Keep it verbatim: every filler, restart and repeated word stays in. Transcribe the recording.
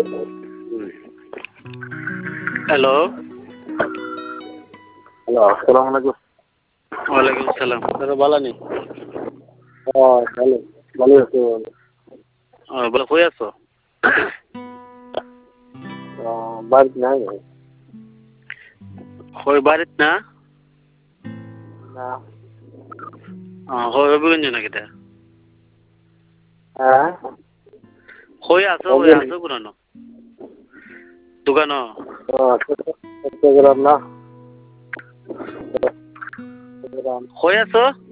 Hello hello আসসালামু আলাইকুম। ওয়ালাইকুম আসসালাম দাদা ভালো নি হ্যাঁ ভালো ভালো আছি। ও বলে কই আছো? বাড়িতে নাই কই বাড়িত না? না। ও কই অভিগঞ্জ নাকি তা? হ্যাঁ কই আছো কই আছো পুরানো দোকান চট্টগ্রাম না কই আছো?